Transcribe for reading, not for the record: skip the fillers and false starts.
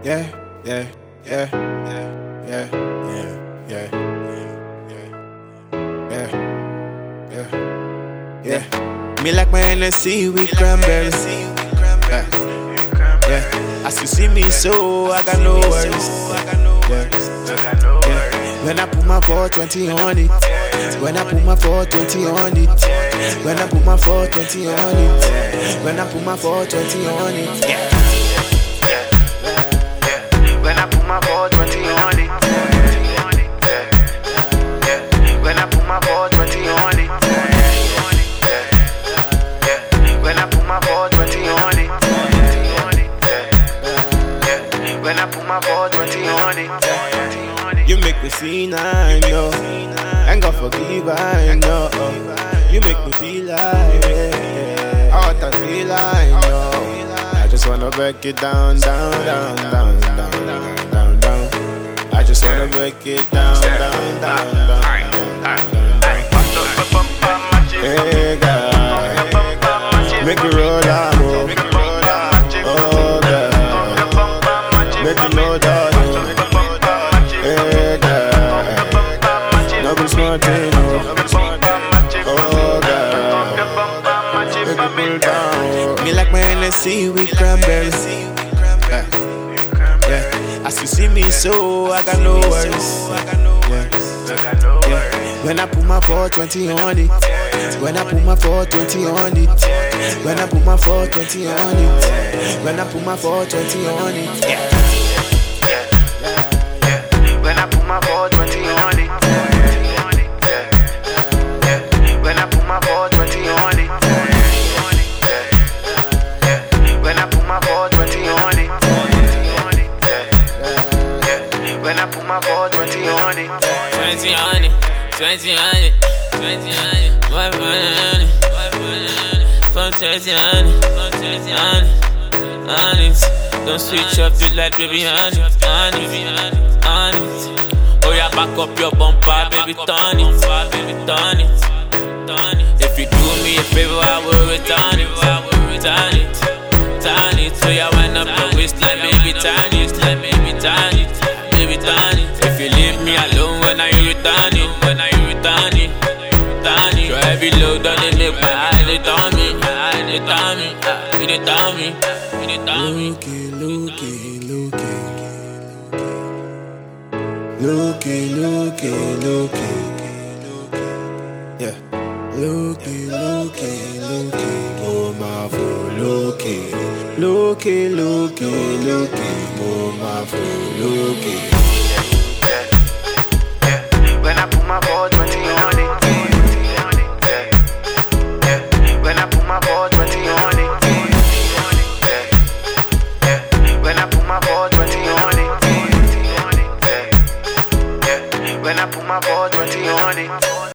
Yeah, yeah, yeah, yeah, yeah, yeah, yeah, yeah, yeah. Me like my Hennessy with cranberry. Yeah, as you see me, so I got no worries. Yeah. When I put my 420 on it, when I put my 420 on it, when I put my 420 on it, when I put my 420 on it. Yeah. When I put my 420 on it, when I put my 420 on it, when I put my 420 on it, when I put my 420 on it, you make me feel I know, and God forgive I know. You make me feel like, how I feel I know. I just wanna break it down, down, down, down, down, down, down, down. I just wanna break it down, down, down, down, down, down, down. Hey God, make it roll out, oh God, make it know that. Hey God, no be smart thing, oh God, make it cool down. Me like my Hennessy with cranberry. Yeah, as you see me, so I got no worries. Yeah. When I put my 420 on it, when I put my 420 on it, when I put my 420 on it, when I put my 420 on it. Yeah. When I put my 420 on it, when I put my 420 on it, when I put my 420 on it, when I put my 420 on it, 20 on it, 20 on it, 20 on it, what on it, from 20 on it, from 20 on it. Don't switch up the light, baby, on it, on it, on it. Oh yeah, back up your bumper, baby, turn it, baby, turn it, turn it. If you do me a favor, I will return it, I will return it, turn it. So yeah, wind up your waistline, baby, turn it, baby, turn it, baby, turn it. If you leave me alone when I return it, when I return it, turn it. Your heavy load on it, make my eyes they turn me, they turn me, they turn me, they turn me. Looky, yeah. Looky, oh my fool, looky, oh my fool, looky.